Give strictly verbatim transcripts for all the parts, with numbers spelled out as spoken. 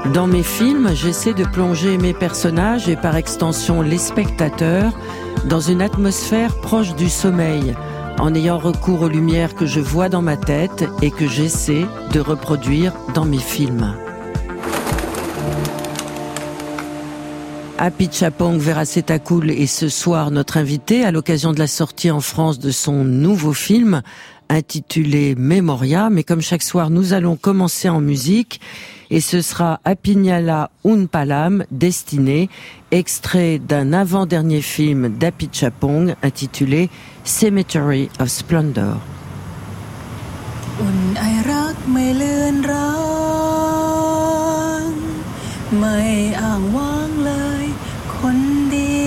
Dans mes films, j'essaie de plonger mes personnages et par extension les spectateurs dans une atmosphère proche du sommeil, en ayant recours aux lumières que je vois dans ma tête et que j'essaie de reproduire dans mes films. Apichatpong Weerasethakul est ce soir notre invité à l'occasion de la sortie en France de son nouveau film intitulé Memoria. Mais comme chaque soir, nous allons commencer en musique et ce sera Apinhala Un Palam, Destiné, extrait d'un avant-dernier film d'Apichatpong intitulé Cemetery of Splendor. อุ่นไอรักไม่เลือนรางไม่อ้างว้างเลยคนดี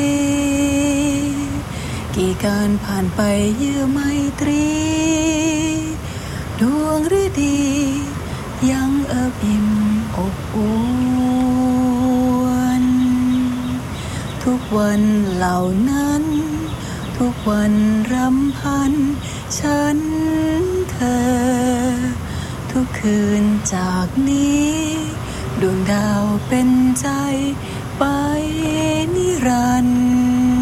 กี่การผ่านไปเยื่อไมตรีดวงฤดียังเอิบอิ่มอบอุ่นทุกวันเหล่านั้นทุกวันรำพันฉันเธอทุกคืนจากนี้ดวงดาวเป็นใจไปนิรันดร์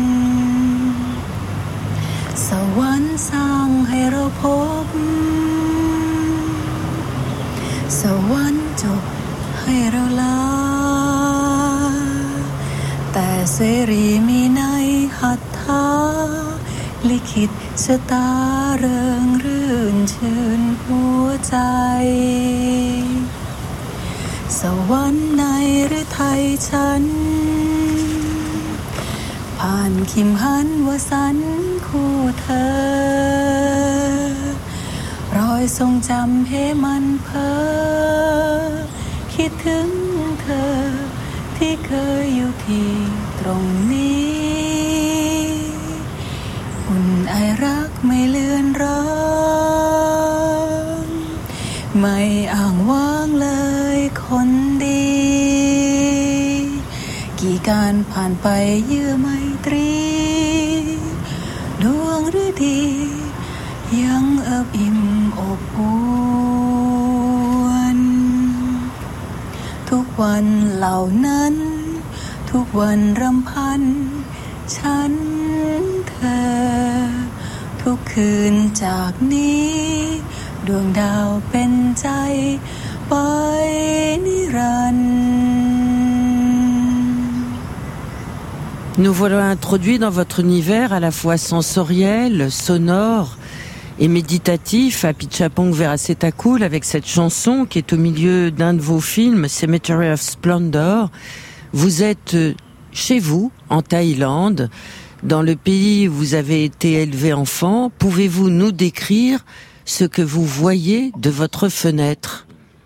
สวรรค์สร้างให้เราพบสวรรค์จบให้เราลาแต่เสรีมีในหัตถาลิขิตชะตาเริงรื่นชื่นหัวใจสวรรค์ในฤทัยฉันผ่านคิมหันวสันต์คู่เธอรอยทรงจำให้มันเพ้อคิดถึงเธอที่เคยอยู่ที่ตรงนี้อุ่นไอรักไม่เลือนรางไม่อ้างว้างเลยคนดีกี่การผ่านไปเยื่อไมตรีดวงฤดียังเอิบอิ่มอบอุ่นทุกวันเหล่านั้นทุกวันรำพันฉันเธอทุกคืนจากนี้ดวงดาวเป็นใจไปนิรันดร์ Nous voilà introduits dans votre univers à la fois sensoriel, sonore et méditatif, Apichatpong Weerasethakul, avec cette chanson qui est au milieu d'un de vos films, Cemetery of Splendor. Vous êtes chez vous, en Thaïlande, dans le pays où vous avez été élevé enfant. Pouvez-vous nous décrire ce que vous voyez de votre fenêtre?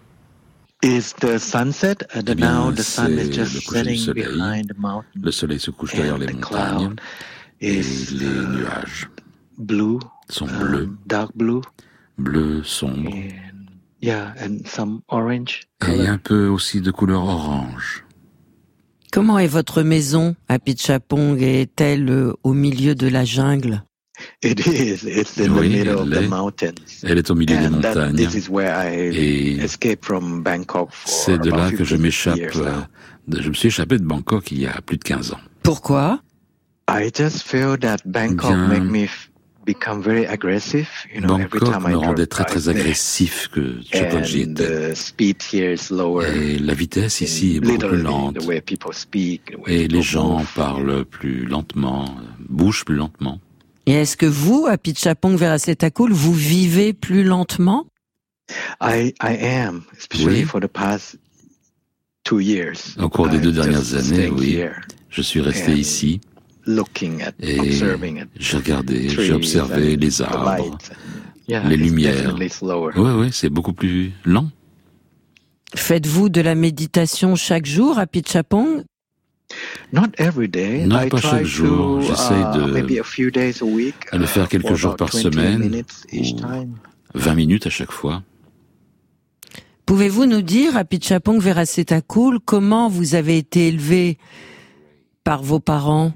Is the sunset? Uh, the Eh bien, now the sun is c'est just le coucher du setting soleil. behind the mountain. Le soleil se couche derrière les the montagnes cloud et is les uh, nuages blue, sont um, bleus, dark blue, bleu sombre, and yeah, and some orange et color. un peu aussi de couleur orange. Comment est votre maison, Apichatpong? Est-elle euh, au milieu de la jungle? It is. It's in Oui, the middle of elle the est. mountains. Elle est au milieu des And that, montagnes. this is where I Et escaped from Bangkok for c'est de about là que je fifteen m'échappe. years euh, now. de- Je me suis échappé de Bangkok il y a plus de quinze ans. Pourquoi? I just feel that Bangkok Bien, make me f- become very aggressive. You know, every Bangkok time I me rendait drive très très there. agressif que chaque fois que j'y And étais. the speed here is lower. Et la vitesse ici est beaucoup plus Literally, lente. the way people speak, the way Et people les gens move. parlent plus lentement, euh, bougent plus lentement. Et est-ce que vous, Apichatpong Weerasethakul, vous vivez plus lentement? I I am, especially Oui. for the past two years. Au cours des I'm deux dernières just années, staying oui. here, Je suis resté And ici looking at, et observing at j'ai regardé, trees j'ai observé and les the arbres, lights and- yeah, les it's lumières. definitely slower. Oui, oui, c'est beaucoup plus lent. Faites-vous de la méditation chaque jour, Apichatpong? Not every day. Non, I pas try chaque jour. to, J'essaye uh, de- maybe a few days a week, à le faire uh, quelques for jours about par twenty semaine, minutes each ou- time. vingt minutes à chaque fois. Pouvez-vous nous dire, Apichatpong Weerasethakul, comment vous avez été élevé par vos parents?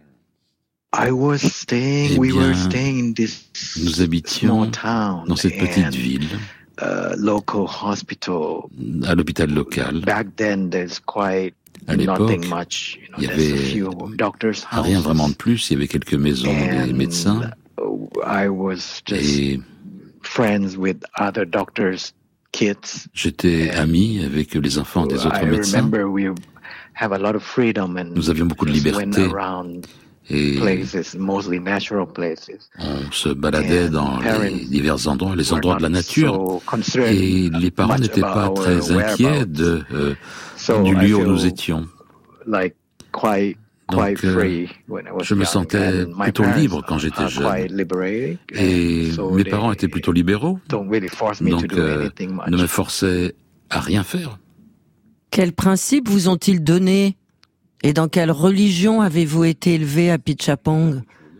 I was staying, Eh we were bien, staying in this nous habitions small town, dans cette petite and ville uh, local hospital. À l'hôpital local. Back then, there's quite À l'époque, nothing much. You know, il y there's a avait few doctors' rien houses. vraiment de plus. Il y avait quelques maisons des And médecins. I was just Et friends with other doctors' kids. j'étais ami avec les enfants des autres I médecins. remember we have a lot of freedom and Nous avions beaucoup de just went liberté. around Et places, mostly natural places. on se baladait dans les divers endroits, les endroits de la Were not nature. so concerned Et les parents much n'étaient pas about très our inquiets whereabouts. de, euh, So du I lieu où feel nous étions. like quite quite Donc, euh, free when I was je me young, sentais and my plutôt parents libre quand j'étais are jeune. quite liberated, Et and so mes they parents étaient plutôt libéraux, don't really force me to donc do euh, anything much. ne me forçaient à rien faire. Quels principes vous ont-ils donnés? Et dans quelle religion avez-vous été élevé à Pitchapong?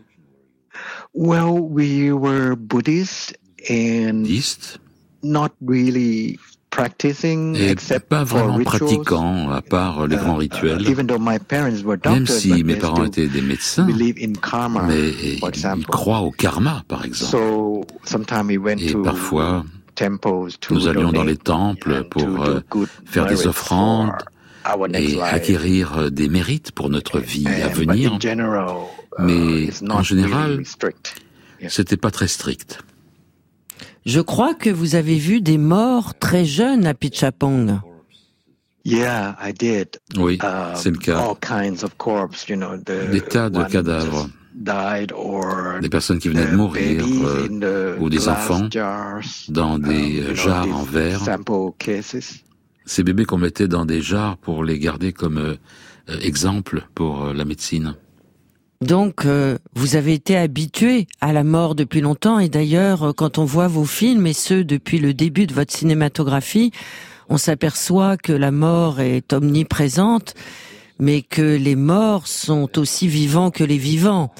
Well, we were Buddhist and Bouddhiste, not really practicing et except pas for vraiment rituals. pratiquant, à part les grands Uh, rituels. even though my parents were Même doctors, si but mes they parents still étaient des médecins, believe in karma, mais for ils example. croient au karma, par exemple. So sometimes we went Et to parfois, temples to nous allions dans les donate temples and pour to do euh, good faire des merits offrandes for our next et life. acquérir des mérites pour notre vie à And- venir. but in general, uh, Mais it's en not général, really strict. Yeah. C'était pas très strict. Je crois que vous avez vu des morts très jeunes à Pitchapong. Yeah, I did. Oui, Uh, c'est le cas. All kinds of corpses, you know, the Des tas de ones cadavres. just died or Des personnes qui venaient de the mourir babies euh, in the ou des glass enfants jars, dans des um, you know, jarres these en verre. sample cases. Ces bébés qu'on mettait dans des jarres pour les garder comme euh, euh, exemple pour euh, la médecine. Donc, euh, vous avez été habitué à la mort depuis longtemps. Et d'ailleurs, euh, quand on voit vos films, et ceux depuis le début de votre cinématographie, on s'aperçoit que la mort est omniprésente, mais que les morts sont aussi vivants que les vivants.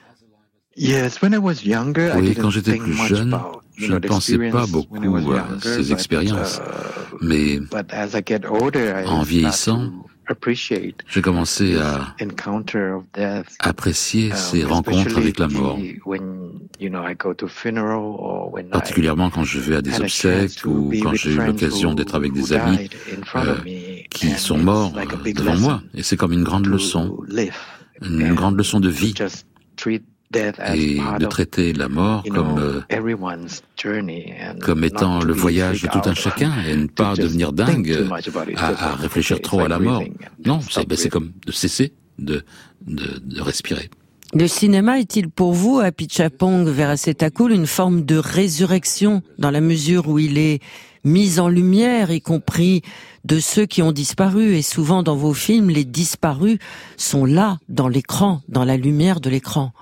Yes, when I was younger, I Oui, didn't quand j'étais think plus much jeune, about, you je know, ne the pensais pas experience beaucoup when I was à younger, ces but, expériences. uh, Mais but as I get older, I en start vieillissant, to appreciate j'ai commencé à encounter of death. apprécier Um, ces rencontres especially avec la mort. when, you know, I go to funeral or when I Particulièrement quand je vais à des had a chance obsèques to ou be quand with j'ai eu friends l'occasion who- d'être avec who des amis died in front of euh, me, qui and sont it's morts like a euh, big devant lesson moi. Et c'est comme une grande to leçon, live une and grande leçon de to vie, just treat death as et part de of, traiter la mort you comme know, euh, everyone's journey and comme étant not to le be voyage de freaked tout un out, chacun et ne to pas just devenir think dingue too much about it. à, Just à like, réfléchir okay, trop it's à la like mort. breathing and Non, stop c'est ben, c'est breathing. comme de cesser de, de, de respirer. Le cinéma est-il pour vous, à Pitchapong Veracetakul, une forme de résurrection, dans la mesure où il est mis en lumière, y compris de ceux qui ont disparu, et souvent dans vos films, les disparus sont là, dans l'écran, dans la lumière de l'écran.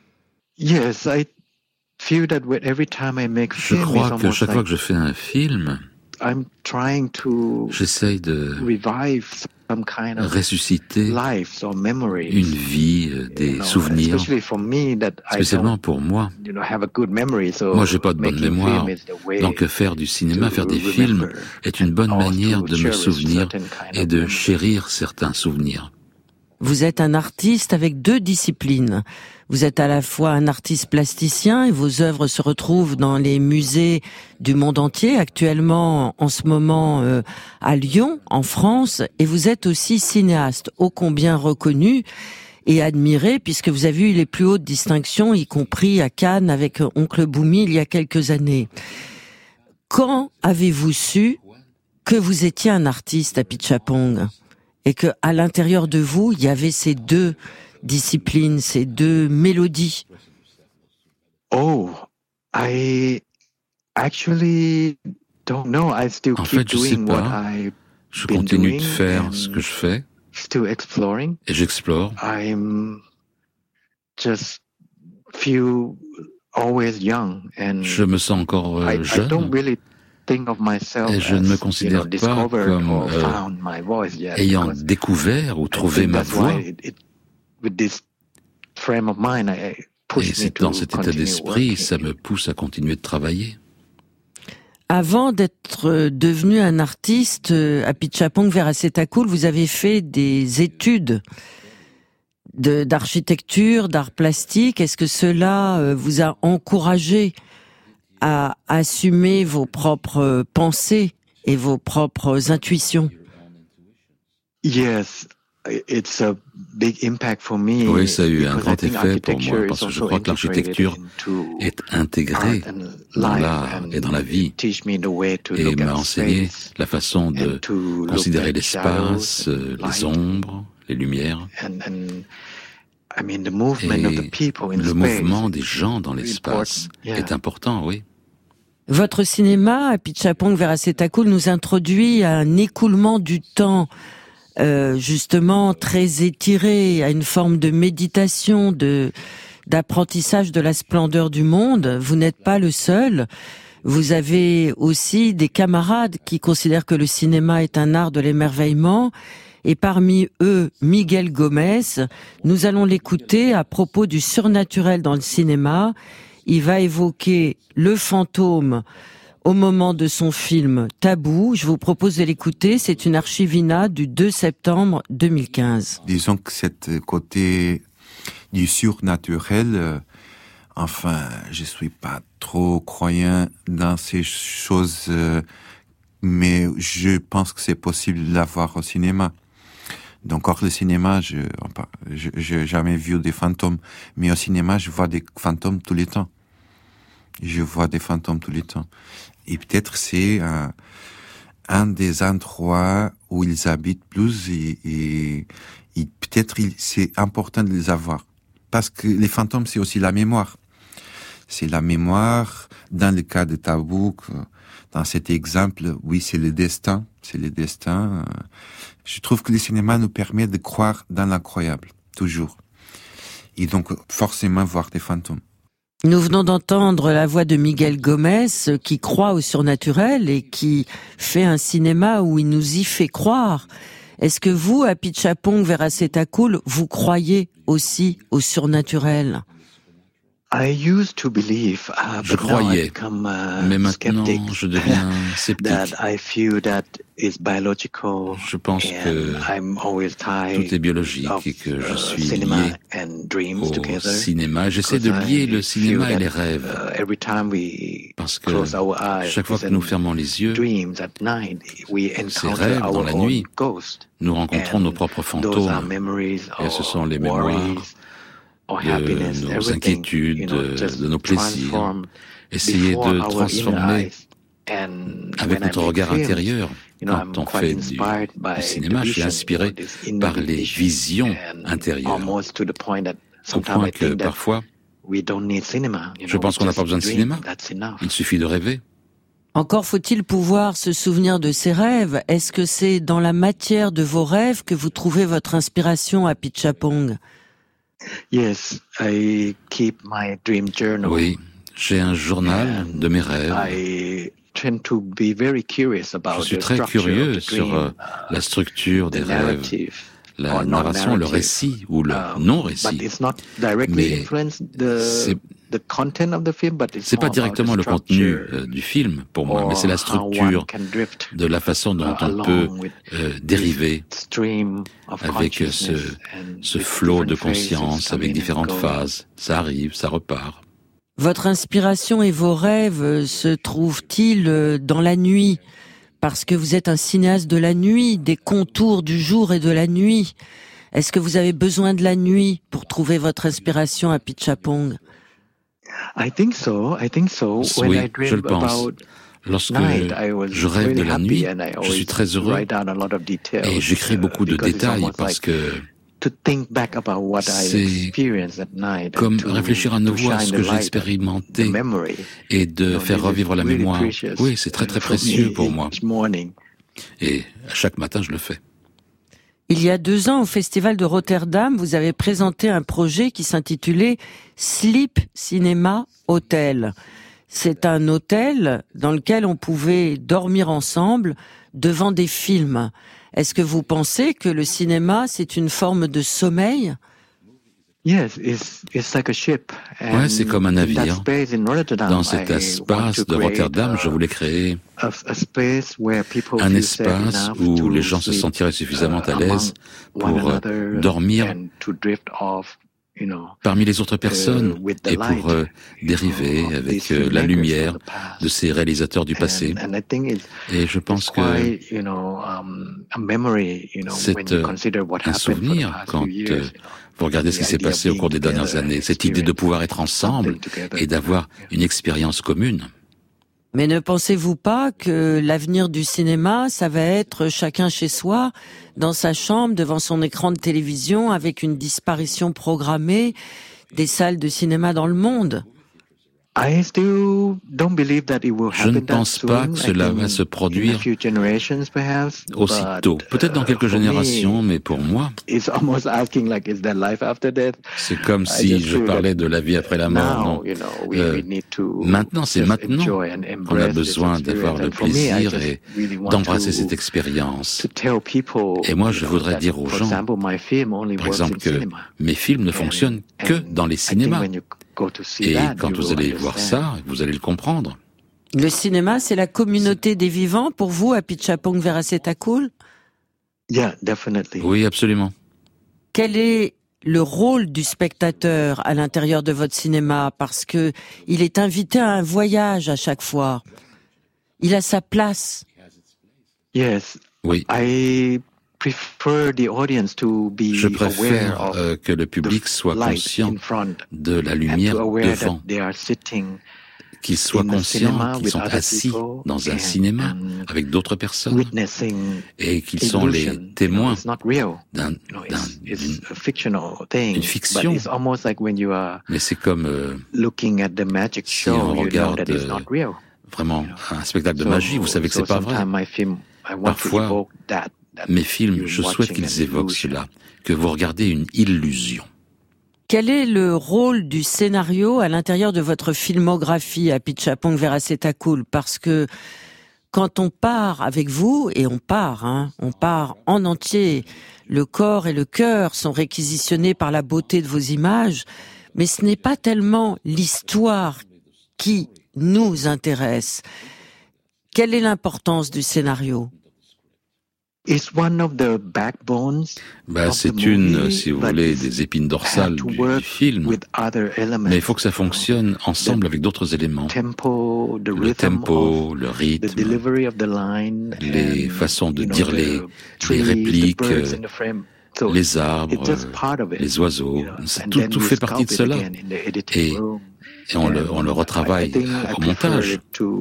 Yes, I feel that with every time I make Je film, it's crois que almost chaque fois like que je fais un film, I'm trying to j'essaye de revive some kind of ressusciter lives or memories. une vie, euh, you des know, souvenirs, especially for me that I spécialement don't, pour moi. you know, have a good memory. So Moi, j'ai pas de bonne making mémoire. film is the way Donc faire du cinéma, to faire des remember films est une bonne and also manière to de me cherish souvenir certain kind et of de memories. chérir certains souvenirs. Vous êtes un artiste avec deux disciplines. Vous êtes à la fois un artiste plasticien et vos œuvres se retrouvent dans les musées du monde entier, actuellement en ce moment euh, à Lyon, en France, et vous êtes aussi cinéaste, ô combien reconnu et admiré, puisque vous avez eu les plus hautes distinctions, y compris à Cannes avec Oncle Boumi il y a quelques années. Quand avez-vous su que vous étiez un artiste à Pitchapong et que à l'intérieur de vous, il y avait ces deux disciplines, ces deux mélodies? Oh, I actually don't know. I still En keep fait, je sais doing what pas. I've Je been continue doing de faire and ce que je fais still exploring. et j'explore. I'm just feel always young and Je me sens encore euh, I, I don't jeune really think of myself et je ne me as, you considère know, pas discovered comme or euh, found my voice yet, ayant because découvert ou I trouvé think ma that's voix. why it, it, with this frame of mind, I Et push me c'est to dans cet état continue d'esprit, working. ça me pousse à continuer de travailler. Avant d'être devenu un artiste à Pitchapong Veracetakul, vous avez fait des études de, d'architecture, d'art plastique. Est-ce que cela vous a encouragé à assumer vos propres pensées et vos propres intuitions. Yes, it's a big impact for me. Oui, ça a eu un grand effet pour moi, parce que je crois que l'architecture est intégrée dans l'art et dans la vie, et m'a enseigné la façon de considérer l'espace, les ombres, les lumières, et le mouvement des gens dans l'espace est important, oui. Votre cinéma, Apichatpong Weerasethakul, nous introduit à un écoulement du temps, euh, justement très étiré, à une forme de méditation, de d'apprentissage de la splendeur du monde. Vous n'êtes pas le seul. Vous avez aussi des camarades qui considèrent que le cinéma est un art de l'émerveillement. Et parmi eux, Miguel Gomez. Nous allons l'écouter à propos du surnaturel dans le cinéma. Il va évoquer le fantôme au moment de son film Tabou. Je vous propose de l'écouter. C'est une archivina du deux septembre deux mille quinze. Disons que cet côté du surnaturel, euh, enfin, je suis pas trop croyant dans ces choses, euh, mais je pense que c'est possible de l'avoir au cinéma. Donc, hors le cinéma, je, enfin, je, j'ai jamais vu des fantômes, mais au cinéma, je vois des fantômes tous les temps. Je vois des fantômes tous les temps. Et peut-être c'est un, un des endroits où ils habitent plus et, et, et peut-être il, c'est important de les avoir. Parce que les fantômes, c'est aussi la mémoire. C'est la mémoire, dans le cas de Tabou, dans cet exemple, oui, c'est le destin, c'est le destin. Je trouve que le cinéma nous permet de croire dans l'incroyable, toujours. Et donc, forcément, voir des fantômes. Nous venons d'entendre la voix de Miguel Gomez, qui croit au surnaturel et qui fait un cinéma où il nous y fait croire. Est-ce que vous, Apichatpong Weerasethakul, vous croyez aussi au surnaturel ? I used to believe, uh, Je croyais, become, uh, mais maintenant je deviens sceptique. I feel that it's biological, je pense que tout est biologique et que je suis lié au cinéma. J'essaie de lier le cinéma et les rêves, parce que chaque fois que nous fermons les yeux, ces rêves dans la nuit, nous rencontrons nos propres fantômes, et ce sont les mémoires de nos inquiétudes, de nos plaisirs, essayer de transformer avec notre regard intérieur. Quand on fait du, du cinéma, je suis inspiré par les visions intérieures, au point que parfois, je pense qu'on n'a pas besoin de cinéma, il suffit de rêver. Encore faut-il pouvoir se souvenir de ses rêves. Est-ce que c'est dans la matière de vos rêves que vous trouvez votre inspiration, Apichatpong ? Yes, I keep my dream journal. Oui, j'ai un journal de mes rêves. I tend to be very curious about Je suis très curieux sur euh, la structure des rêves, la narration, le récit ou le non-récit. Mais c'est, c'est pas directement le contenu euh, du film pour moi, mais c'est la structure de la façon dont on peut euh, dériver avec ce, ce flot de conscience, avec différentes phases. Ça arrive, ça repart. Votre inspiration et vos rêves se trouvent-ils dans la nuit ? Parce que vous êtes un cinéaste de la nuit, des contours du jour et de la nuit. Est-ce que vous avez besoin de la nuit pour trouver votre inspiration, Apichatpong ? I think so. I think so. Oui, When I dream je le pense. Lorsque je rêve de la nuit, je suis très heureux et j'écris beaucoup de détails parce que c'est comme réfléchir à nouveau à ce que j'ai expérimenté et de faire revivre la mémoire. Oui, c'est très très précieux pour moi. Et à chaque matin, je le fais. Il y a deux ans, au Festival de Rotterdam, vous avez présenté un projet qui s'intitulait Sleep Cinema Hotel. C'est un hôtel dans lequel on pouvait dormir ensemble devant des films. Est-ce que vous pensez que le cinéma, c'est une forme de sommeil ? Yes, it's, it's like a ship. Ouais, c'est comme un navire. Dans cet espace de Rotterdam, je voulais créer un espace où les gens se sentiraient suffisamment à l'aise pour dormir parmi les autres personnes et pour euh, dériver avec euh, la lumière de ces réalisateurs du passé. Et je pense que c'est euh, un souvenir quand euh, vous regardez ce qui s'est passé au cours des dernières années, cette idée de pouvoir être ensemble et d'avoir une expérience commune. Mais ne pensez-vous pas que l'avenir du cinéma, ça va être chacun chez soi, dans sa chambre, devant son écran de télévision, avec une disparition programmée des salles de cinéma dans le monde ? Je ne pense pas que cela va se produire aussitôt. Peut-être dans quelques générations, mais pour moi, c'est comme si je parlais de la vie après la mort. Non. Euh, maintenant, c'est maintenant qu'on a besoin d'avoir le plaisir et d'embrasser cette expérience. Et moi, je voudrais dire aux gens, par exemple, que mes films ne fonctionnent que dans les cinémas. Et quand vous allez voir ça, vous allez le comprendre. Le cinéma, c'est la communauté des vivants pour vous, Apichatpong Weerasethakul ? Oui, absolument. Quel est le rôle du spectateur à l'intérieur de votre cinéma ? Parce que il est invité à un voyage à chaque fois. Il a sa place. Oui. Je préfère euh, que le public soit conscient de la lumière devant, qu'ils soient conscients qu'ils sont assis dans un cinéma avec d'autres personnes et qu'ils sont les témoins d'un, d'un, d'une, d'une fiction. Mais c'est comme euh, si on regarde euh, vraiment un spectacle de magie, vous savez que c'est pas vrai. Parfois, mes films, je souhaite qu'ils évoquent cela, que vous regardez une illusion. Quel est le rôle du scénario à l'intérieur de votre filmographie, Apichatpong Weerasethakul ? Parce que quand on part avec vous, et on part, hein, on part en entier, le corps et le cœur sont réquisitionnés par la beauté de vos images, mais ce n'est pas tellement l'histoire qui nous intéresse. Quelle est l'importance du scénario ? Bah, c'est une, si vous voulez, des épines dorsales du, du film, mais il faut que ça fonctionne ensemble avec d'autres éléments. Le tempo, le rythme, les façons de dire les, les répliques, les arbres, les oiseaux, tout, tout fait partie de cela. Et, et on, le, on le retravaille au montage.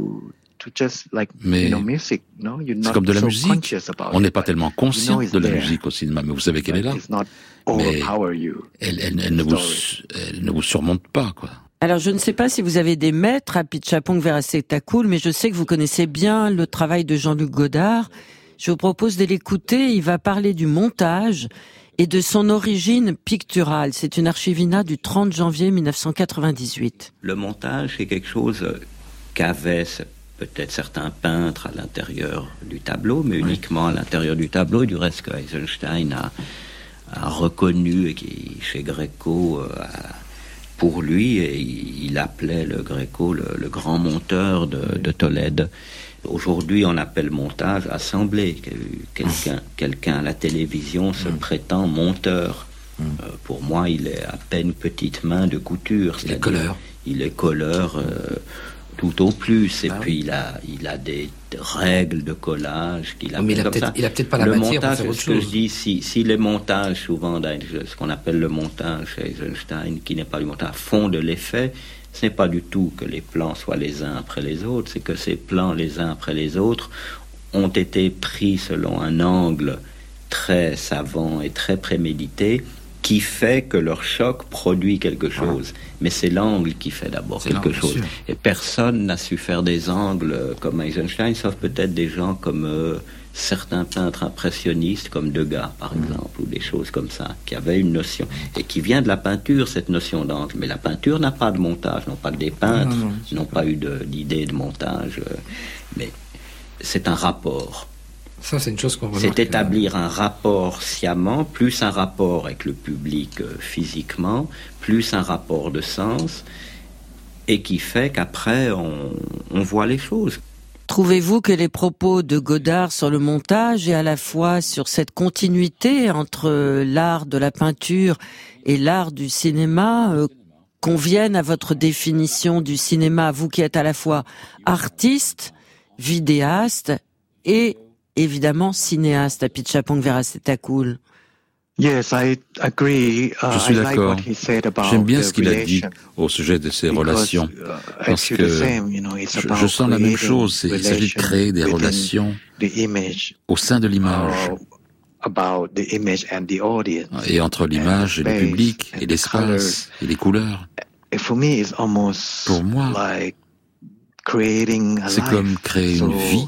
Mais c'est comme de la musique. On n'est pas tellement conscient de la musique au cinéma, mais vous savez qu'elle est là. Mais elle, elle, elle, ne, vous, elle ne vous surmonte pas, quoi. Alors, je ne sais pas si vous avez des maîtres, Apichatpong Weerasethakul, mais je sais que vous connaissez bien le travail de Jean-Luc Godard. Je vous propose de l'écouter. Il va parler du montage et de son origine picturale. C'est une archivina du trente janvier mille neuf cent quatre-vingt-dix-huit. Le montage, c'est quelque chose qu'avait peut-être certains peintres à l'intérieur du tableau, mais uniquement à l'intérieur du tableau, et du reste que Eisenstein a, a reconnu et qui, chez Greco, a, pour lui, et il appelait le Greco le, le grand monteur de, de Tolède. Aujourd'hui, on appelle montage assemblé. Quelqu'un, quelqu'un à la télévision se prétend monteur. Euh, pour moi, il est à peine petite main de couture. Il est colleur. Il est colleur euh, tout au plus. Et ah, puis, il a, il a des règles de collage qu'il a, mais il a, peut-être, il a peut-être pas la le matière montage, pour faire autre ce que chose. je dis, si, si les montages, souvent, ce qu'on appelle le montage chez Eisenstein, qui n'est pas du montage, font de l'effet, ce n'est pas du tout que les plans soient les uns après les autres, c'est que ces plans les uns après les autres ont été pris selon un angle très savant et très prémédité qui fait que leur choc produit quelque chose. Mais c'est l'angle qui fait d'abord c'est quelque chose. Sûr. Et personne n'a su faire des angles comme Eisenstein, sauf peut-être des gens comme euh, certains peintres impressionnistes, comme Degas, par mmh. exemple, ou des choses comme ça, qui avaient une notion. Et qui vient de la peinture, cette notion d'angle. Mais la peinture n'a pas de montage, non pas que des peintres, non, non, n'ont pas eu de, d'idée de montage. Euh, mais c'est un rapport. Ça, c'est une chose qu'on remarque. C'est établir un rapport sciemment, plus un rapport avec le public euh, physiquement, plus un rapport de sens, et qui fait qu'après, on, on voit les choses. Trouvez-vous que les propos de Godard sur le montage et à la fois sur cette continuité entre l'art de la peinture et l'art du cinéma euh, conviennent à votre définition du cinéma, vous qui êtes à la fois artiste, vidéaste et évidemment cinéaste, Apichatpong Weerasethakul? Yes, I agree. Uh, je suis I d'accord. Like J'aime bien ce qu'il a dit au sujet de ces relations, parce que je, je sens la même chose. Il s'agit de créer des relations au sein de l'image, et entre l'image et le public, et l'espace, et les couleurs. Pour moi, c'est comme créer une vie.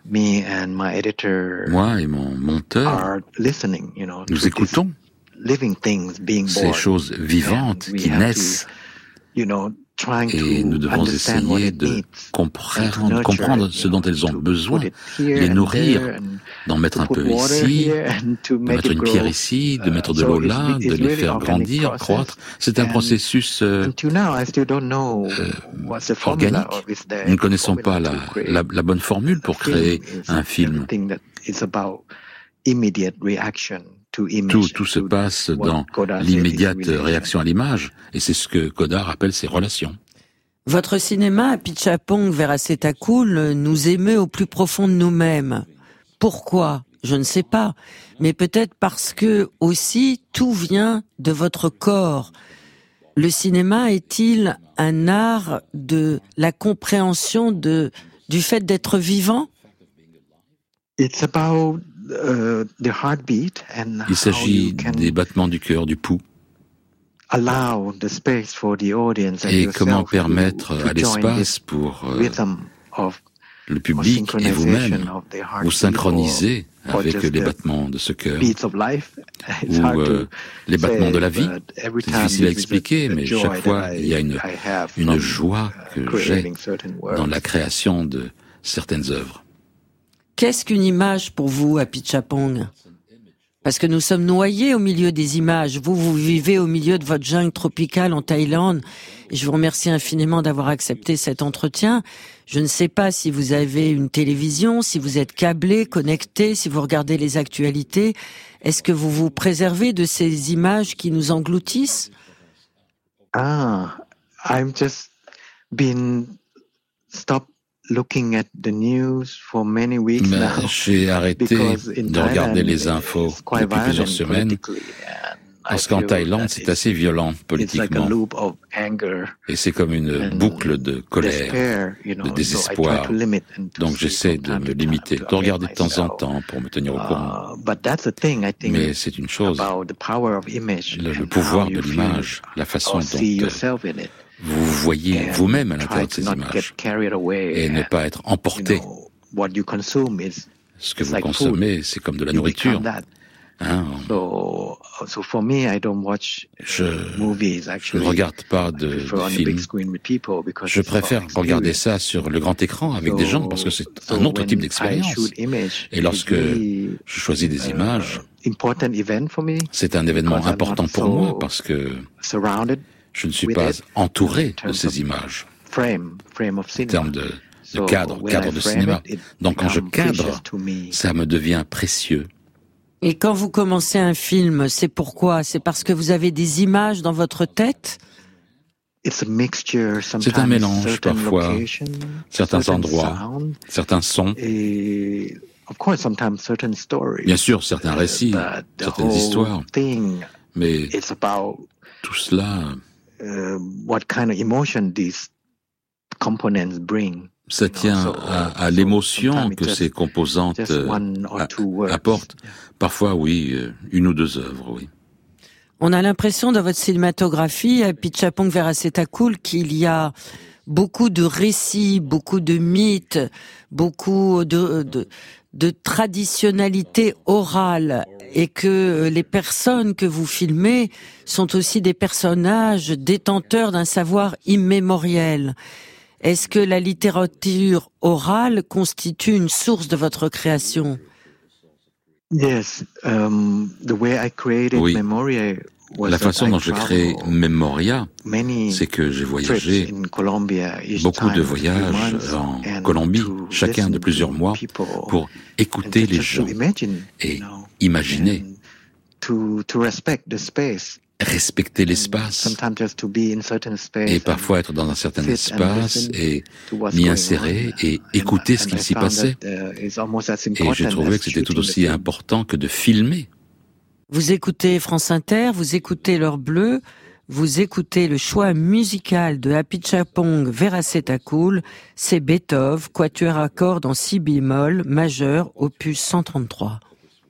Moi et mon monteur, nous écoutons ces choses vivantes qui naissent, et nous devons essayer de comprendre, comprendre ce dont elles ont besoin, les nourrir, d'en mettre un peu ici, de mettre une pierre ici, de mettre de l'eau là, de les faire grandir, croître. C'est un processus euh, euh, organique. Nous ne connaissons pas la, la, la bonne formule pour créer un film. Tout, tout se passe dans l'immédiate réaction à l'image, et c'est ce que Godard appelle ses relations. Votre cinéma, Apichatpong Weerasethakul, nous émeut au plus profond de nous-mêmes. Pourquoi ? Je ne sais pas, mais peut-être parce que aussi tout vient de votre corps. Le cinéma est-il un art de la compréhension de du fait d'être vivant ? It's about Uh, the heartbeat and Il s'agit des battements du cœur, du pouls. Et comment permettre à l'espace pour euh, le public et vous-même vous synchroniser avec les battements de ce cœur, ou euh, les battements de la vie. C'est difficile à expliquer, mais chaque fois il y a une, une joie que j'ai dans la création de certaines œuvres. Qu'est-ce qu'une image pour vous, Apichatpong ? Parce que nous sommes noyés au milieu des images. Vous, vous vivez au milieu de votre jungle tropicale en Thaïlande. Et je vous remercie infiniment d'avoir accepté cet entretien. Je ne sais pas si vous avez une télévision, si vous êtes câblé, connecté, si vous regardez les actualités. Est-ce que vous vous préservez de ces images qui nous engloutissent ? Ah, I'm just been stopped looking at the news for many weeks Mais now. J'ai arrêté de regarder les infos depuis plusieurs semaines, parce qu'en Thaïlande, c'est assez violent politiquement. Et c'est comme une boucle de colère, de désespoir. Donc j'essaie de me limiter, de regarder de temps en temps pour me tenir au courant. Mais c'est une chose, le, le pouvoir de l'image, la façon dont vous vous voyez vous-même à l'intérieur de ces images, et ne pas être emporté. Ce que vous consommez, c'est comme de la nourriture. Hein, je, je ne regarde pas de, de films. Je préfère regarder ça sur le grand écran avec des gens, parce que c'est un autre type d'expérience. Et lorsque je choisis des images, c'est un événement important pour moi, parce que je ne suis pas entouré de ces images, en termes de, de cadre, cadre de cinéma. Donc quand je cadre, ça me devient précieux. Et quand vous commencez un film, c'est pourquoi ? C'est parce que vous avez des images dans votre tête ? C'est un mélange parfois, certains endroits, certains sons. Bien sûr, certains récits, certaines histoires, mais tout cela, ça tient à, à l'émotion que ces composantes a, apportent. Parfois, oui, une ou deux œuvres, oui. On a l'impression dans votre cinématographie, Apichatpong Weerasethakul, qu'il y a beaucoup de récits, beaucoup de mythes, beaucoup de, de, de traditionnalité orale, et que les personnes que vous filmez sont aussi des personnages détenteurs d'un savoir immémoriel. Est-ce que la littérature orale constitue une source de votre création ? Yes, um, the way I created oui. Memoria La façon dont j'ai créé Memoria, c'est que j'ai voyagé, beaucoup de voyages en Colombie, chacun de plusieurs mois, pour écouter les gens et imaginer, respecter l'espace, et parfois être dans un certain espace et m'y insérer et écouter ce qu'il s'y passait. Et j'ai trouvé que c'était tout aussi important que de filmer. Vous écoutez France Inter, vous écoutez L'Heure Bleue, vous écoutez le choix musical de Apichatpong Weerasethakul, c'est Beethoven, quatuor à cordes en si bémol, majeur, opus cent trente-trois.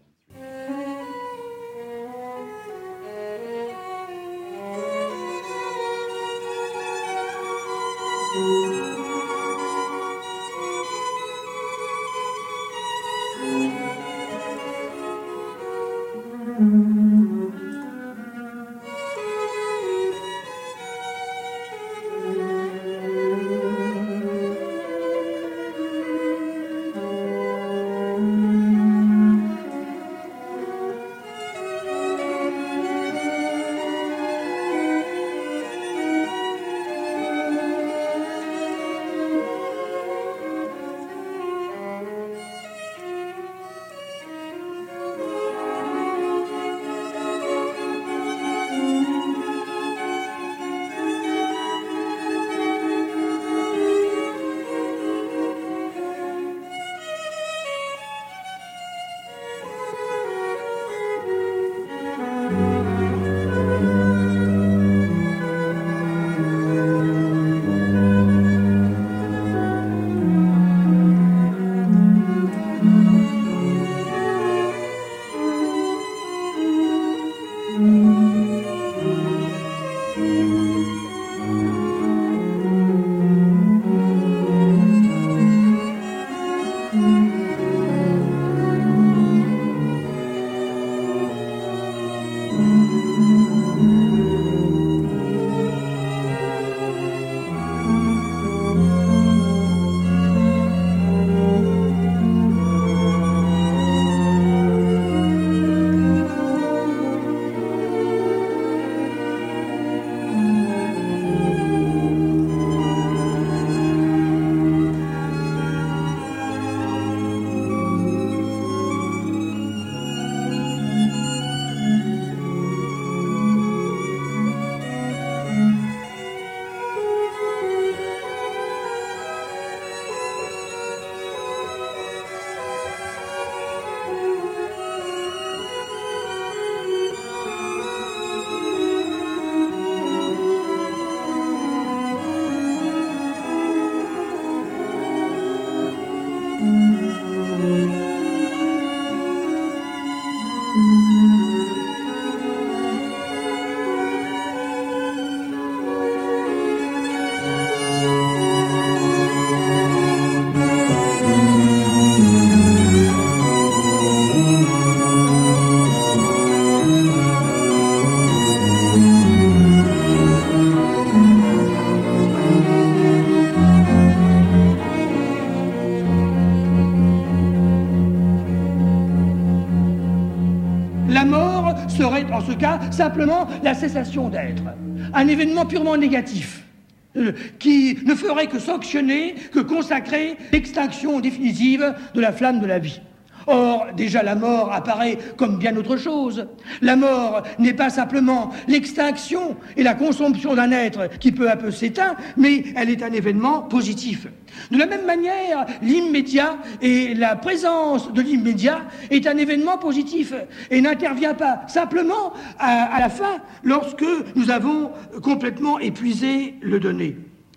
En ce cas, simplement la cessation d'être. Un événement purement négatif, euh, qui ne ferait que sanctionner, que consacrer l'extinction définitive de la flamme de la vie. Or, déjà la mort apparaît comme bien autre chose. La mort n'est pas simplement l'extinction et la consomption d'un être qui peu à peu s'éteint, mais elle est un événement positif. De la même manière, l'immédiat et la présence de l'immédiat est un événement positif et n'intervient pas simplement à, à la fin lorsque nous avons complètement épuisé le donné.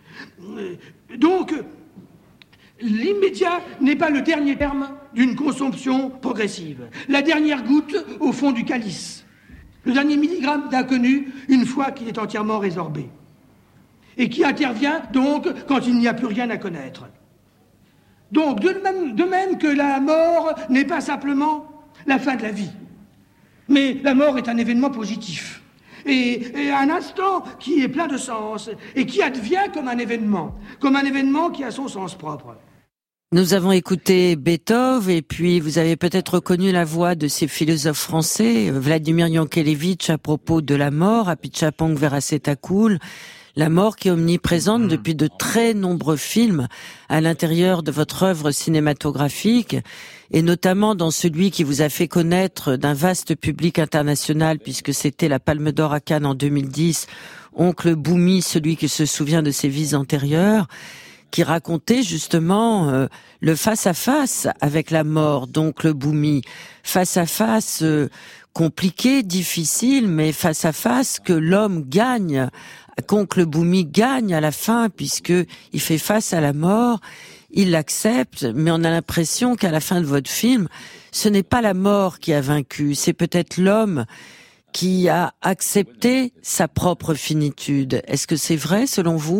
Donc, l'immédiat n'est pas le dernier terme d'une consomption progressive, la dernière goutte au fond du calice, le dernier milligramme d'inconnu une fois qu'il est entièrement résorbé, et qui intervient donc quand il n'y a plus rien à connaître. Donc, de même, de même que la mort n'est pas simplement la fin de la vie, mais la mort est un événement positif. Et, et un instant qui est plein de sens et qui advient comme un événement, comme un événement qui a son sens propre. Nous avons écouté Beethoven et puis vous avez peut-être reconnu la voix de ces philosophes français, Vladimir Yankelevitch à propos de la mort, Apichatpong Weerasethakul, la mort qui est omniprésente depuis de très nombreux films à l'intérieur de votre œuvre cinématographique et notamment dans celui qui vous a fait connaître d'un vaste public international puisque c'était la Palme d'Or à Cannes en deux mille dix, Oncle Boumi, celui qui se souvient de ses vies antérieures, qui racontait justement euh, le face-à-face avec la mort d'Oncle Boumi. Face-à-face euh, compliqué, difficile, mais face-à-face que l'homme gagne, qu'Oncle Boumi gagne à la fin, puisque il fait face à la mort, il l'accepte, mais on a l'impression qu'à la fin de votre film, ce n'est pas la mort qui a vaincu, c'est peut-être l'homme qui a accepté sa propre finitude. Est-ce que c'est vrai selon vous ?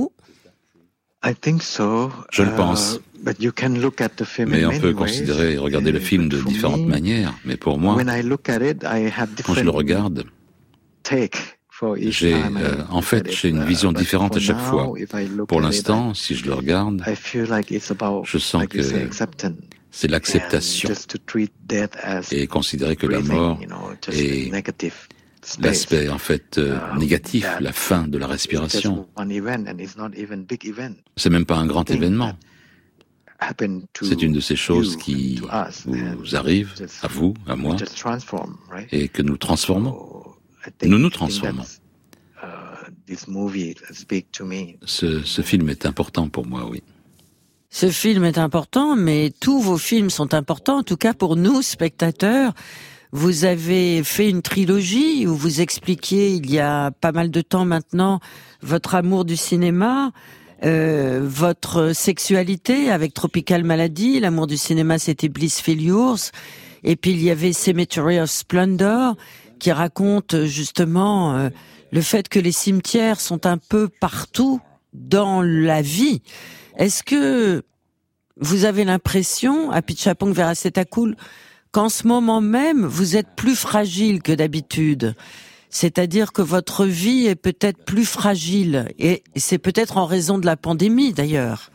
I think so. Je le pense. Uh, but you can look at the film mais on in peut many considérer et regarder ways. le film de For différentes me, manières. Mais pour moi, when I look at it, I have quand je le regarde, take for each j'ai, time I euh, look en fait, at j'ai une it. vision Uh, but différente à for chaque now, fois. if I look Pour at it, l'instant, I, si je le regarde, I feel like it's about, je sens like you que say, acceptance. c'est l'acceptation. And just to treat death as Et considérer que la breathing, mort you know, just est a negative space. l'aspect en fait euh, Um, négatif, that la fin de la it's just respiration. one event and it's not even big event. C'est même pas un grand thing événement. that happened to C'est une de ces choses you qui and to us, and vous arrivent, just- à vous, à moi, just transform, right? et que nous transformons. So, I think- Nous nous I think transformons. that's, uh, this movie speak to me. Ce, ce film est important pour moi, oui. Ce film est important, mais tous vos films sont importants, en tout cas pour nous, spectateurs. Vous avez fait une trilogie où vous expliquiez, il y a pas mal de temps maintenant, votre amour du cinéma, euh, votre sexualité avec Tropical Malady, l'amour du cinéma c'était Bliss Failures, et puis il y avait Cemetery of Splendor, qui raconte justement euh, le fait que les cimetières sont un peu partout dans la vie. Est-ce que vous avez l'impression, Apichatpong Weerasethakul, qu'en ce moment même, vous êtes plus fragile que d'habitude ? C'est-à-dire que votre vie est peut-être plus fragile, et c'est peut-être en raison de la pandémie d'ailleurs.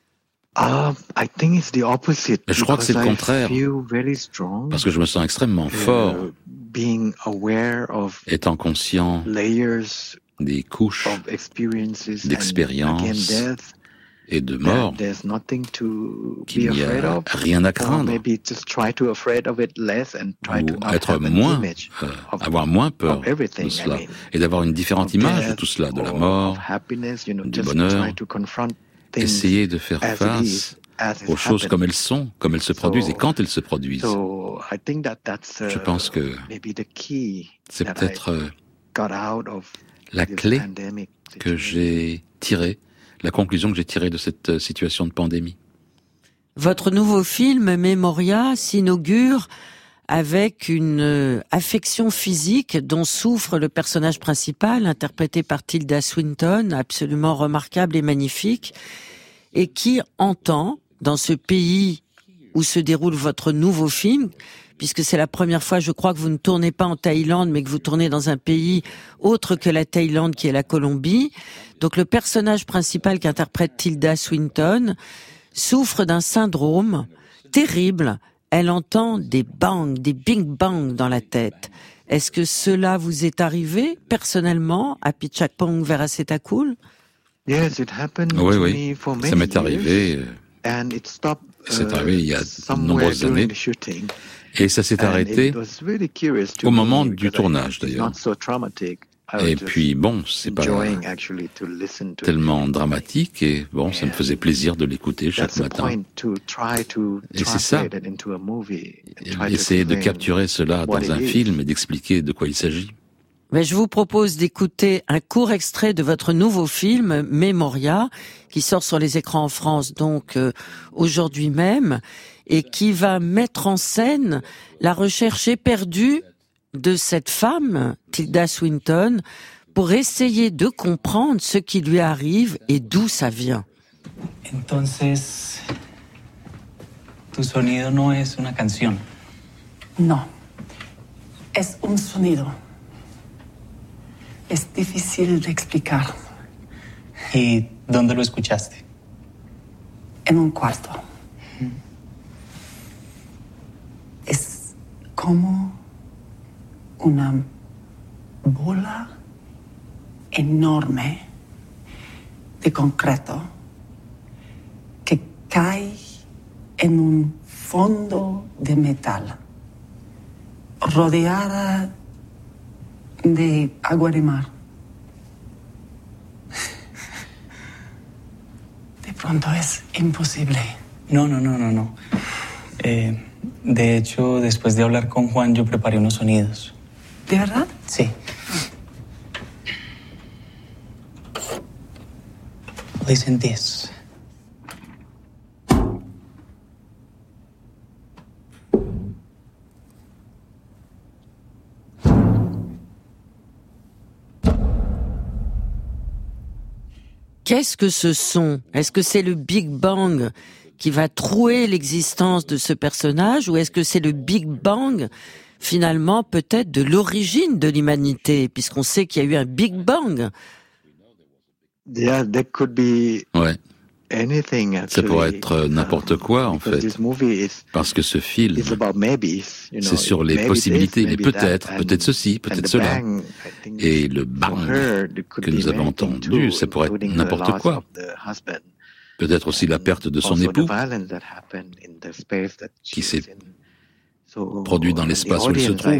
Uh, I think it's the opposite. Je crois que c'est le because I contraire. feel very strong, Parce que je me sens extrêmement fort, uh, being aware of étant conscient layers des couches of experiences and d'expérience again death. et de that mort, There's nothing to be qu'il n'y afraid a of. rien à Or craindre, maybe just try to afraid of it less and try to ou not être have an moins, image euh, of, avoir moins peur of everything. de cela, I mean, et d'avoir une différente of image de death tout cela, de la or mort, of happiness, you know, du just bonheur, try to confront things essayer de faire as it face is, as it aux choses happened. comme elles sont, comme elles se produisent et quand elles se produisent. So I think that that's uh, Je pense que maybe the key c'est that peut-être I euh, got out of la this clé pandemic que situation. j'ai tirée, la conclusion que j'ai tirée de cette euh, situation de pandémie. Votre nouveau film, Memoria, s'inaugure avec une euh, affection physique dont souffre le personnage principal, interprété par Tilda Swinton, absolument remarquable et magnifique, et qui entend, dans ce pays où se déroule votre nouveau film, puisque c'est la première fois, je crois, que vous ne tournez pas en Thaïlande, mais que vous tournez dans un pays autre que la Thaïlande, qui est la Colombie. Donc le personnage principal qu'interprète Tilda Swinton souffre d'un syndrome terrible. Elle entend des bangs, des bing bangs dans la tête. Est-ce que cela vous est arrivé, personnellement, à Apichatpong Weerasethakul ? Yes, it happened Oui, to oui, me for ça many m'est years, arrivé, euh, and it stopped, c'est uh, arrivé il y a de somewhere nombreuses during années, the shooting. et ça s'est And arrêté it was really curious to au me moment du because I- tournage, it's d'ailleurs. not so traumatic. I was Et just puis bon, c'est pas enjoying actually to listen to tellement it. dramatique, et bon, ça me faisait plaisir de l'écouter chaque That's the matin. point, to try to Et c'est ça. translate it into a movie and Et try to essayer de explain capturer cela what dans un it is. film et d'expliquer de quoi il s'agit. Mais je vous propose d'écouter un court extrait de votre nouveau film, Memoria, qui sort sur les écrans en France donc euh, aujourd'hui même, et qui va mettre en scène la recherche éperdue de cette femme, Tilda Swinton, pour essayer de comprendre ce qui lui arrive et d'où ça vient. Entonces, tu sonido no es una canción. No, es un sonido. Es difícil de explicar. ¿Y dónde lo escuchaste? En un cuarto. Es como una bola enorme de concreto que cae en un fondo de metal, rodeada de agua de mar. De pronto es imposible. No, no, no, no, no. Eh, de hecho, después de hablar con Juan, yo preparé unos sonidos. ¿De verdad? Sí. Listen this. Qu'est-ce que ce son ? Est-ce que c'est le Big Bang qui va trouer l'existence de ce personnage, ou est-ce que c'est le Big Bang, finalement, peut-être de l'origine de l'humanité, puisqu'on sait qu'il y a eu un Big Bang ? Yeah, there could be ouais. anything, actually. Ça pourrait être n'importe quoi, en fait. Parce que ce film, c'est sur les possibilités, les peut-être, peut-être ceci, peut-être cela. Et le bang que nous avons entendu, ça pourrait être n'importe quoi. Peut-être aussi la perte de son époux, qui s'est produit dans l'espace où il se trouve.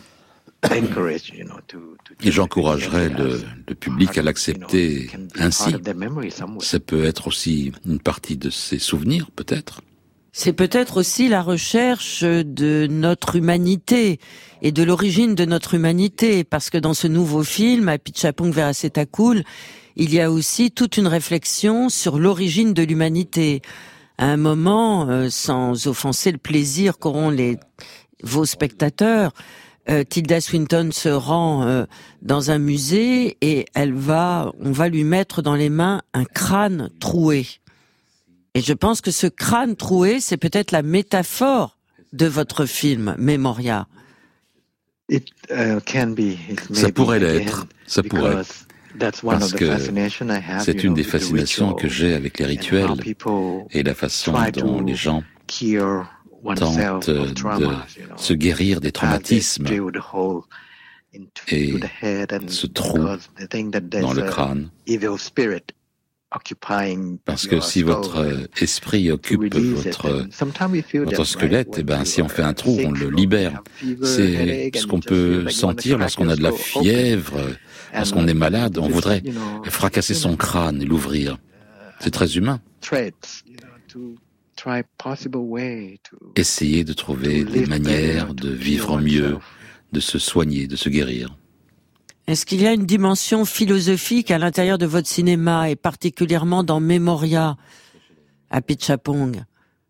Et j'encouragerais le, le public à l'accepter ainsi. Ça peut être aussi une partie de ses souvenirs, peut-être. C'est peut-être aussi la recherche de notre humanité et de l'origine de notre humanité, parce que dans ce nouveau film, Apichatpong Weerasethakul, il y a aussi toute une réflexion sur l'origine de l'humanité. À un moment, euh, sans offenser le plaisir qu'auront les vos spectateurs, Euh, Tilda Swinton se rend euh, dans un musée et elle va, on va lui mettre dans les mains un crâne troué. Et je pense que ce crâne troué, c'est peut-être la métaphore de votre film, Memoria. It, uh, can be. Ça pourrait l'être, ça pourrait. Parce que c'est une des fascinations que j'ai avec les rituels et la façon dont les gens tentent de se guérir des traumatismes et ce trou dans le crâne. Parce que si votre esprit occupe votre, votre squelette, et ben, si on fait un trou, on le libère. C'est ce qu'on peut sentir lorsqu'on a de la fièvre, lorsqu'on est malade. On voudrait fracasser son crâne et l'ouvrir. C'est très humain. Essayer de trouver des manières de vivre mieux, de se soigner, de se guérir. Est-ce qu'il y a une dimension philosophique à l'intérieur de votre cinéma, et particulièrement dans Memoria, Apichatpong ?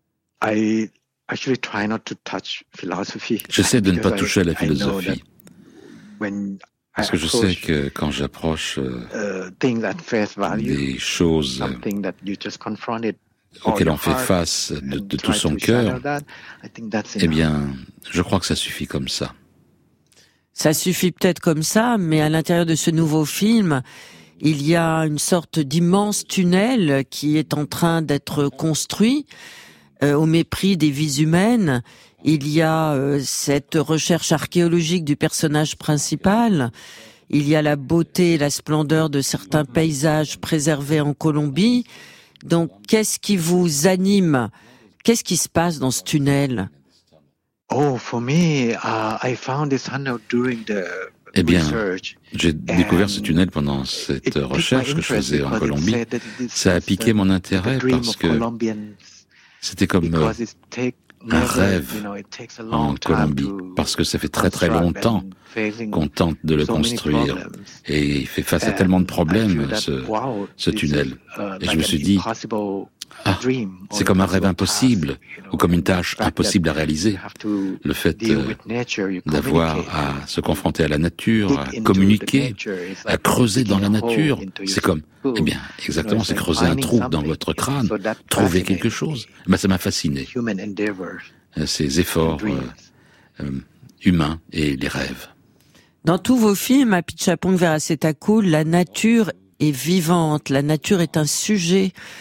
J'essaie de ne pas toucher à la philosophie. Parce que je sais que quand j'approche euh, des choses auquel on fait face de, de tout son cœur, eh bien, je crois que ça suffit comme ça. Ça suffit peut-être comme ça, mais à l'intérieur de ce nouveau film, il y a une sorte d'immense tunnel qui est en train d'être construit, euh, au mépris des vies humaines. Il y a euh, cette recherche archéologique du personnage principal. Il y a la beauté et la splendeur de certains paysages préservés en Colombie. Donc, qu'est-ce qui vous anime ? Qu'est-ce qui se passe dans ce tunnel ? Oh, for me, uh, I found this tunnel during the Eh bien, j'ai découvert ce tunnel pendant cette recherche que je faisais en Colombie. Ça a piqué mon intérêt parce que c'était comme un rêve en Colombie, parce que ça fait très très longtemps qu'on tente de le construire et il fait face à tellement de problèmes, ce, ce tunnel. Et je me suis dit, ah, c'est comme un rêve impossible ou comme une tâche impossible à réaliser. Le fait euh, d'avoir à se confronter à la nature, à communiquer, à creuser dans la nature, c'est comme, eh bien, exactement, c'est creuser un trou dans votre crâne, trouver quelque chose. Ben, ça m'a fasciné. Ces efforts euh, euh, humains et les rêves. Dans tous vos films, Apichatpong Weerasethakul, la nature est vivante, la nature est un sujet.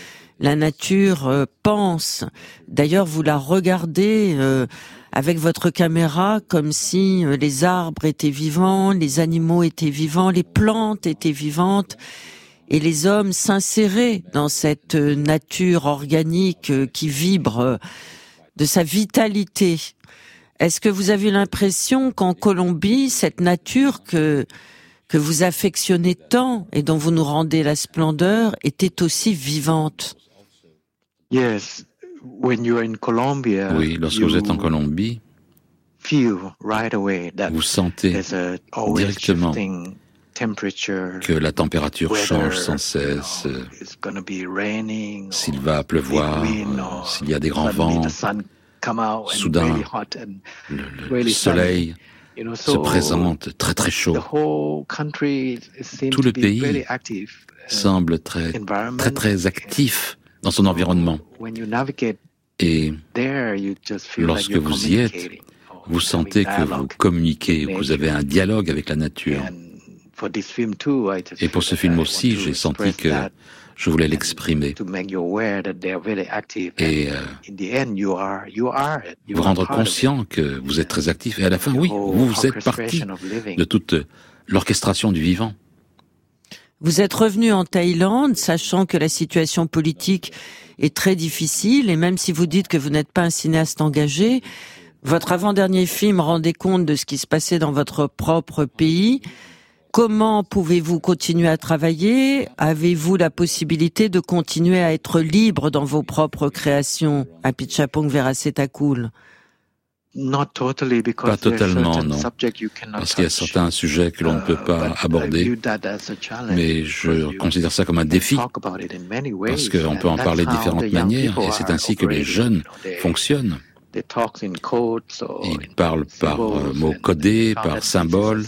la nature euh, pense. D'ailleurs, vous la regardez euh, avec votre caméra comme si euh, les arbres étaient vivants, les animaux étaient vivants, les plantes étaient vivantes, et les hommes s'inséraient dans cette euh, nature organique euh, qui vibre euh, de sa vitalité. Est-ce que vous avez l'impression qu'en Colombie, cette nature que que vous affectionnez tant et dont vous nous rendez la splendeur était aussi vivante? Yes, when you're in Colombia, oui, lorsque vous êtes en Colombie, feel right away that vous sentez directement que la température change sans cesse, s'il va pleuvoir, s'il y a des grands vents, soudain, le, le soleil se présente très très chaud. Tout le pays semble très très très actif dans son environnement. Et lorsque vous y êtes, vous sentez que vous communiquez, que vous avez un dialogue avec la nature. Et pour ce film aussi, j'ai senti que je voulais l'exprimer. Et euh, vous rendre conscient que vous êtes très actif. Et à la fin, oui, vous êtes partie de toute l'orchestration du vivant. Vous êtes revenu en Thaïlande, sachant que la situation politique est très difficile, et même si vous dites que vous n'êtes pas un cinéaste engagé, votre avant-dernier film rendait compte de ce qui se passait dans votre propre pays. Comment pouvez-vous continuer à travailler? Avez-vous la possibilité de continuer à être libre dans vos propres créations, Apichatpong Weerasethakul? Not totally, because pas totalement, non. Parce qu'il y a certains sujets que l'on ne peut pas aborder. Mais je considère ça comme un défi, parce qu'on peut en parler de différentes manières, et c'est ainsi que les jeunes fonctionnent. Ils parlent par euh, mots codés, par symboles,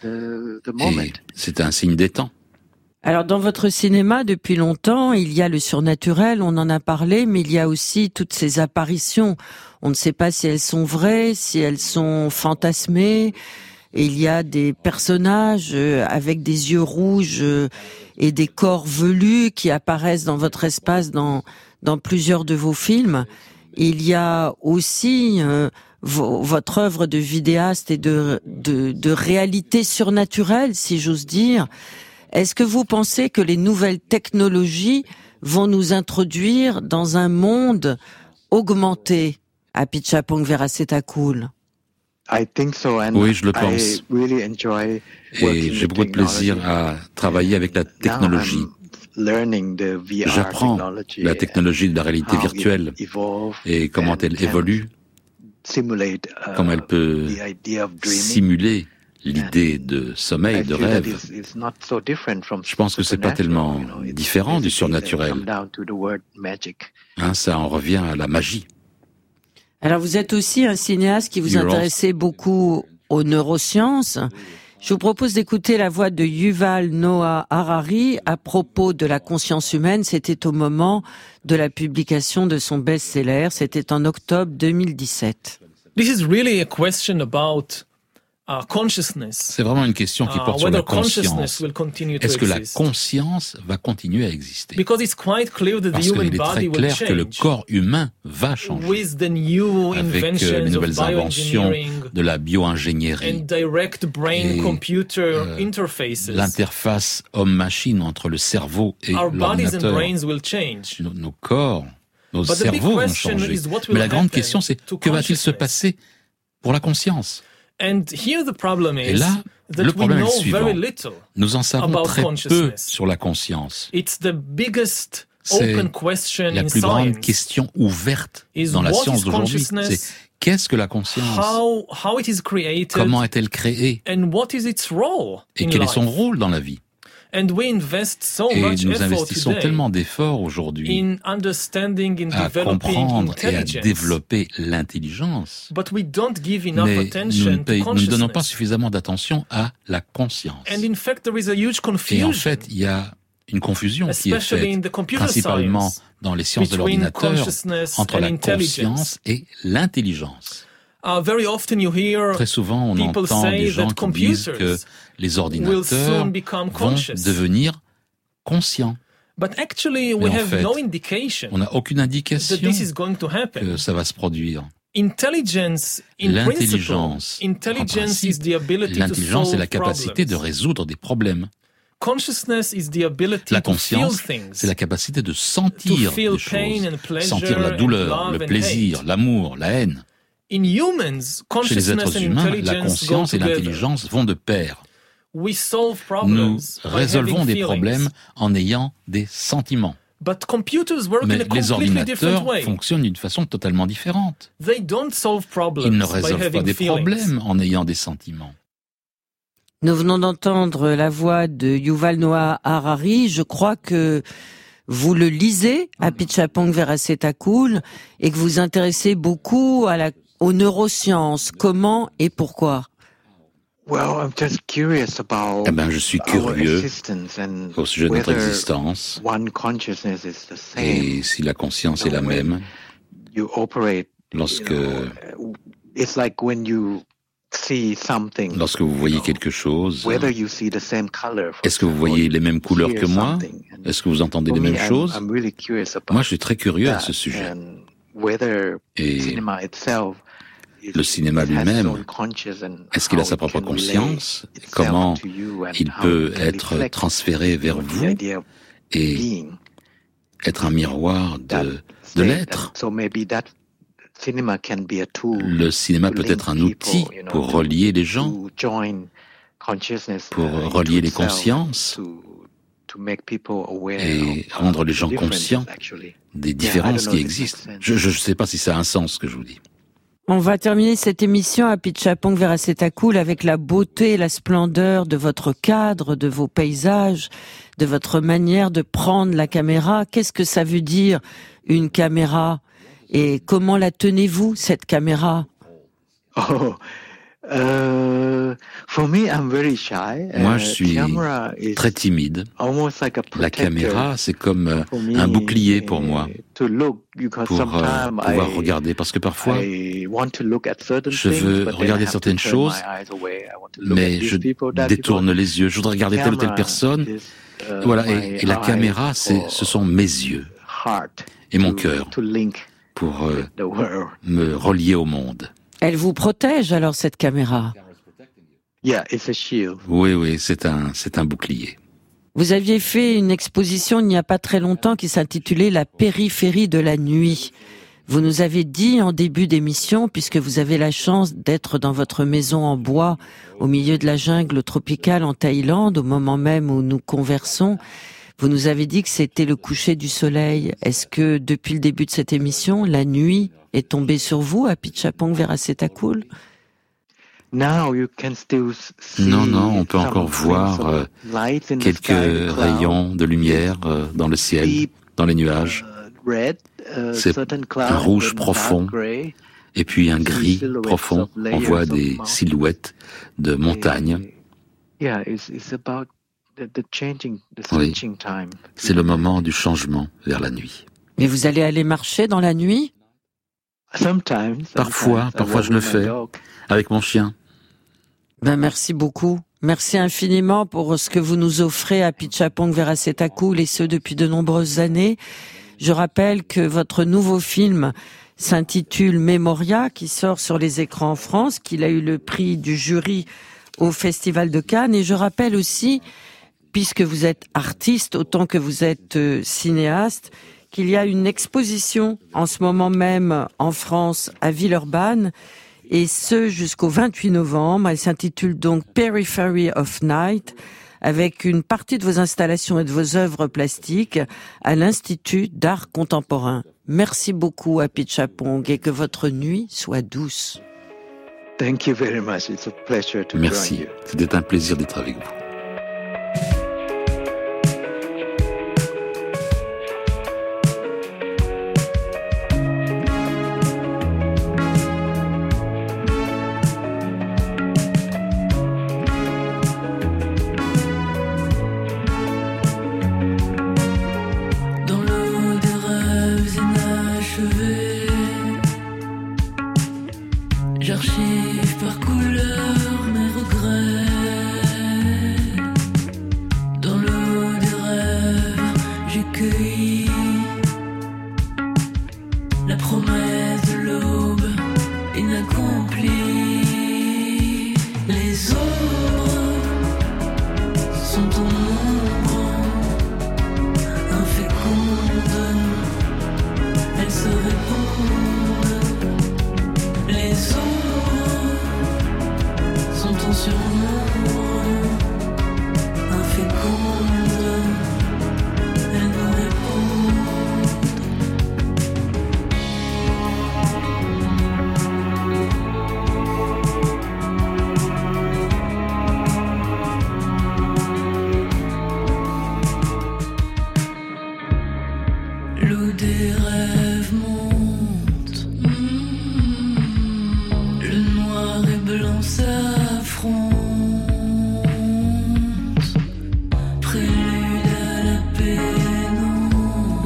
et c'est un signe des temps. Alors, dans votre cinéma, depuis longtemps, il y a le surnaturel, on en a parlé, mais il y a aussi toutes ces apparitions. On ne sait pas si elles sont vraies, si elles sont fantasmées. Et il y a des personnages avec des yeux rouges et des corps velus qui apparaissent dans votre espace dans, dans plusieurs de vos films. Il y a aussi euh, vo- votre œuvre de vidéaste et de, de, de réalité surnaturelle, si j'ose dire. Est-ce que vous pensez que les nouvelles technologies vont nous introduire dans un monde augmenté, Apichatpong Weerasethakul? Oui, je le pense. Et j'ai beaucoup de plaisir à travailler avec la technologie. J'apprends la technologie de la réalité virtuelle et comment elle évolue, comment elle peut simuler l'idée de sommeil, de rêve. Je pense que c'est pas tellement différent du surnaturel. Hein, ça en revient à la magie. Alors vous êtes aussi un cinéaste qui vous intéressait beaucoup aux neurosciences. Je vous propose d'écouter la voix de Yuval Noah Harari à propos de la conscience humaine. C'était au moment de la publication de son best-seller. C'était en octobre deux mille dix-sept. This is really a question about Uh, consciousness. C'est vraiment une question qui porte uh, sur la conscience. Est-ce que la exist? conscience va continuer à exister? Because it's quite clear that the human Parce qu'il est très clair que le corps humain va changer with the new avec euh, les nouvelles inventions de la bioingénierie and direct brain-computer euh, interfaces. L'interface homme-machine entre le cerveau et Our bodies and l'ordinateur. brains will change. Nos, nos corps, nos But cerveaux vont changer. Mais la grande question, c'est que va-t-il se passer pour la conscience? And here the problem is Et là, that le problème we est know le suivant. very little Nous en savons about très peu consciousness. sur la conscience. It's the biggest C'est open question la in plus grande science. question ouverte Is dans la what science is d'aujourd'hui. consciousness? C'est qu'est-ce que la conscience? How, how it is created? Comment est-elle créée? And what is its role Et in quel life? est son rôle dans la vie? And we invest so Et much nous effort investissons today tellement d'efforts aujourd'hui in understanding, in à developing comprendre et à intelligence. développer l'intelligence. But we don't give enough Mais nous attention ne, to paye- nous ne donnons pas consciousness. suffisamment d'attention à la conscience. And in fact, there is a huge Et confusion. en fait, il y a une confusion qui est Especially in faite, the computer principalement science, dans les sciences de between l'ordinateur, consciousness entre and la intelligence. conscience et l'intelligence. Uh, very often you hear Très souvent, on people entend say des gens that qui disent que computers les will ordinateurs soon become vont conscious. devenir conscients. But actually, we Mais en have fait, no indication on n'a aucune indication that this is going to happen. que ça va se produire. Intelligence, in L'intelligence, principle, intelligence principe, is the ability l'intelligence to est la solve capacité de problems. résoudre des problèmes. Consciousness is the ability La to feel conscience, things, c'est la capacité de to sentir feel des pain choses, and pleasure sentir la and douleur, love le and plaisir, hate. l'amour, la haine. In humans, Chez les consciousness êtres and humains, la intelligence go conscience et together. l'intelligence vont de pair. We solve Nous problems by résolvons having des feelings. problèmes en ayant des sentiments. But computers work Mais in a les completely different ordinateurs way. fonctionnent d'une façon totalement différente. They don't solve problems Ils ne by résolvent pas having des feelings. problèmes en ayant des sentiments. Nous venons d'entendre la voix de Yuval Noah Harari. Je crois que vous le lisez, Apichatpong Weerasethakul, et que vous vous intéressez beaucoup à la, aux neurosciences. Comment et pourquoi? Well, I'm just curious about Eh ben, je suis curieux our existence and au sujet de notre whether existence one consciousness is the same. et si la conscience est la même. You operate, Lorsque, you know, it's like when you see something. lorsque vous voyez quelque chose, Whether you see the same color. est-ce que vous voyez les mêmes couleurs que moi? Est-ce que vous entendez les mêmes choses? Moi, je suis très curieux à ce sujet. Et le cinéma lui-même, est-ce qu'il a sa propre conscience? Comment il peut être transféré vers vous et être un miroir de, de l'être? Le cinéma peut être un outil pour relier les gens, pour relier les consciences et rendre les gens conscients des différences qui existent. Je ne sais pas si ça a un sens ce que je vous dis. On va terminer cette émission à Apichatpong Weerasethakul avec la beauté et la splendeur de votre cadre, de vos paysages, de votre manière de prendre la caméra. Qu'est-ce que ça veut dire, une caméra? Et comment la tenez-vous, cette caméra? Oh, uh, for me, I'm very shy. Moi, je suis très timide. La caméra, c'est comme un bouclier pour moi, pour euh, pouvoir regarder. Parce que parfois, je veux regarder certaines choses, mais je détourne les yeux. Je voudrais regarder telle ou telle personne. Voilà, et, et la caméra, c'est, ce sont mes yeux et mon cœur pour euh, me relier au monde. Elle vous protège alors, cette caméra? Oui, oui, c'est un, c'est un bouclier. Vous aviez fait une exposition il n'y a pas très longtemps qui s'intitulait « La périphérie de la nuit ». Vous nous avez dit en début d'émission, puisque vous avez la chance d'être dans votre maison en bois au milieu de la jungle tropicale en Thaïlande, au moment même où nous conversons, vous nous avez dit que c'était le coucher du soleil. Est-ce que depuis le début de cette émission, la nuit est tombée sur vous, Apichatpong Weerasethakul? Non, non, on peut encore voir euh, quelques rayons de lumière euh, dans le ciel, dans les nuages. C'est un rouge profond et puis un gris profond. On voit des silhouettes de montagnes. Oui, c'est le moment du changement vers la nuit. Mais vous allez aller marcher dans la nuit? Parfois, parfois je le fais avec mon chien. Ben merci beaucoup. Merci infiniment pour ce que vous nous offrez à Apichatpong Weerasethakul et ce depuis de nombreuses années. Je rappelle que votre nouveau film s'intitule Memoria, qui sort sur les écrans en France, qu'il a eu le prix du jury au Festival de Cannes. Et je rappelle aussi, puisque vous êtes artiste autant que vous êtes cinéaste, qu'il y a une exposition en ce moment même en France à Villeurbanne, et ce jusqu'au vingt-huit novembre. Elle s'intitule donc Periphery of Night, avec une partie de vos installations et de vos œuvres plastiques à l'Institut d'art contemporain. Merci beaucoup, Apichatpong, et que votre nuit soit douce. Thank you very much. It's a pleasure to Merci. join you. C'était un plaisir d'être avec vous. J'archive par couleur mes regrets. la promesse de l'aube inaccomplie. Les ombres sont ton ombre inféconde, elles se répondent. Les ombres sont ton surnombre inféconde, elles nous répondent. L'eau des rêves monte, le noir et blanc s'affrontent, prélude à la pénombre,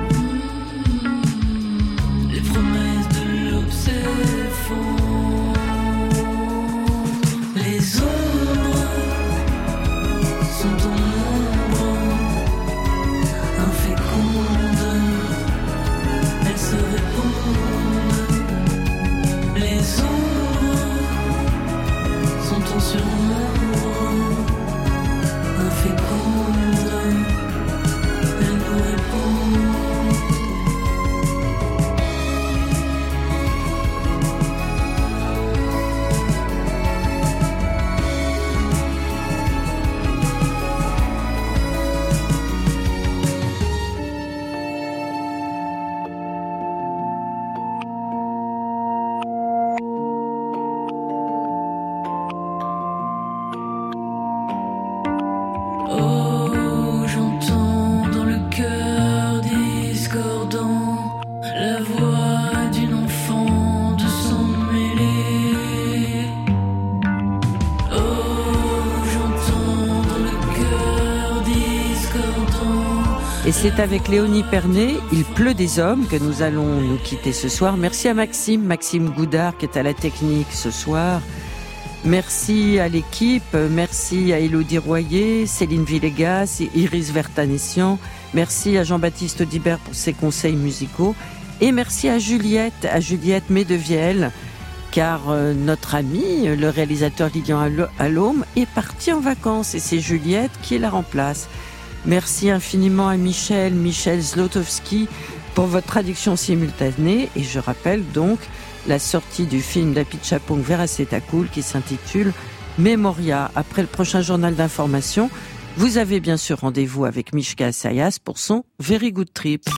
les promesses de l'aube s'effondrent. Les ombres sont ton ombre inféconde, elles se répondent. Les ombres sont ton surnombre inféconde, elles nous répondent. Oh, j'entends dans le cœur discordant la voix d'une enfant de sang mêlé. Oh, j'entends dans le cœur discordant. Et c'est avec Léonie Pernet, Il pleut des hommes, que nous allons nous quitter ce soir. Merci à Maxime, Maxime Goudard qui est à la technique ce soir. Merci à l'équipe, merci à Élodie Royer, Céline Villegas, Iris Vertanessian, merci à Jean-Baptiste Audibert pour ses conseils musicaux et merci à Juliette, à Juliette Medevielle, car euh, notre ami, le réalisateur Lilian Allôme, est parti en vacances et c'est Juliette qui la remplace. Merci infiniment à Michel, Michel Zlotowski pour votre traduction simultanée et je rappelle donc la sortie du film d'Apichatpong Weerasethakul qui s'intitule Memoria. Après le prochain journal d'information, vous avez bien sûr rendez-vous avec Mishka Assayas pour son Very Good Trip.